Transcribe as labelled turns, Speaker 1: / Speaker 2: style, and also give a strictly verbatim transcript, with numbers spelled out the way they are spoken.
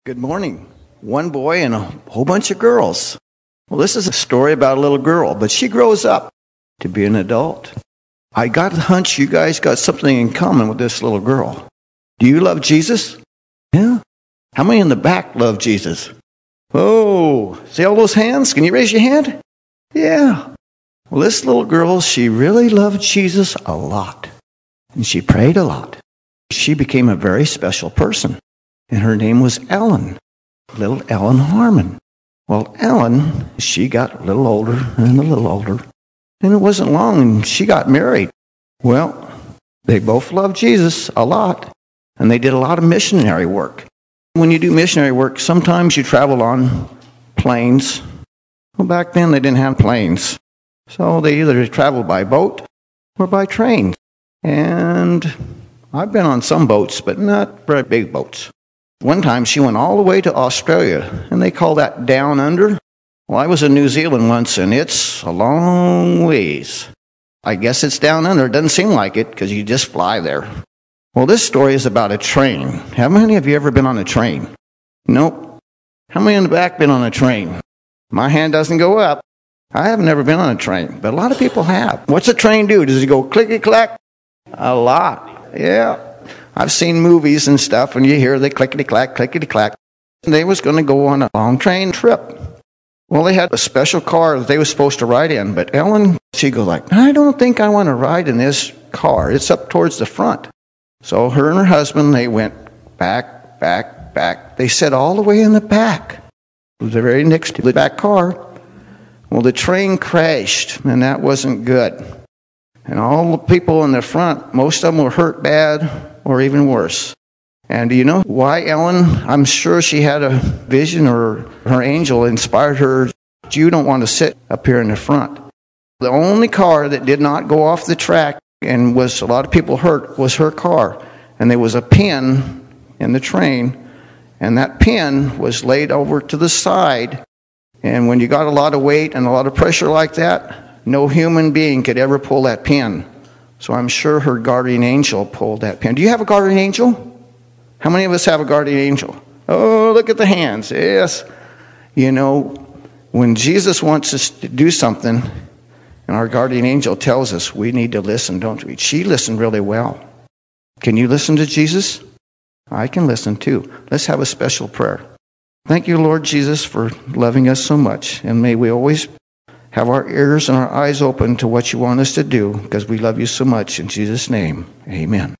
Speaker 1: Good morning. One boy and a whole bunch of girls. Well, this is a story about a little girl, but she grows up to be an adult. I got a hunch you guys got something in common with this little girl. Do you love Jesus? Yeah? How many in the back love Jesus? Oh, see all those hands? Can you raise your hand? Yeah. Well, this little girl, she really loved Jesus a lot. And she prayed a lot. She became a very special person. And her name was Ellen, little Ellen Harmon. Well, Ellen, she got a little older and a little older. And it wasn't long, and she got married. Well, they both loved Jesus a lot, and they did a lot of missionary work. When you do missionary work, sometimes you travel on planes. Well, back then they didn't have planes. So they either traveled by boat or by train. And I've been on some boats, but not very big boats. One time she went all the way to Australia, and they call that down under. Well, I was in New Zealand once, and it's a long ways. I guess it's down under. It doesn't seem like it, because you just fly there. Well, this story is about a train. How many of you ever been on a train? Nope. How many in the back been on a train? My hand doesn't go up. I have never been on a train, but a lot of people have. What's a train do? Does it go clickety-clack? A lot. Yeah. I've seen movies and stuff, and you hear the clickety-clack, clickety-clack. They was going to go on a long train trip. Well, they had a special car that they were supposed to ride in, but Ellen, she goes like, I don't think I want to ride in this car. It's up towards the front. So her and her husband, they went back, back, back. They sat all the way in the back. It was very next to the back car. Well, the train crashed, and that wasn't good. And all the people in the front, most of them were hurt bad, or even worse. And do you know why Ellen? I'm sure she had a vision, or her angel inspired her. You don't want to sit up here in the front. The only car that did not go off the track and was a lot of people hurt was her car. And there was a pin in the train, and that pin was laid over to the side. And when you got a lot of weight and a lot of pressure like that, no human being could ever pull that pin. So I'm sure her guardian angel pulled that pin. Do you have a guardian angel? How many of us have a guardian angel? Oh, look at the hands. Yes. You know, when Jesus wants us to do something, and our guardian angel tells us we need to listen, don't we? She listened really well. Can you listen to Jesus? I can listen too. Let's have a special prayer. Thank you, Lord Jesus, for loving us so much. And may we always have our ears and our eyes open to what you want us to do, because we love you so much. In Jesus' name, amen.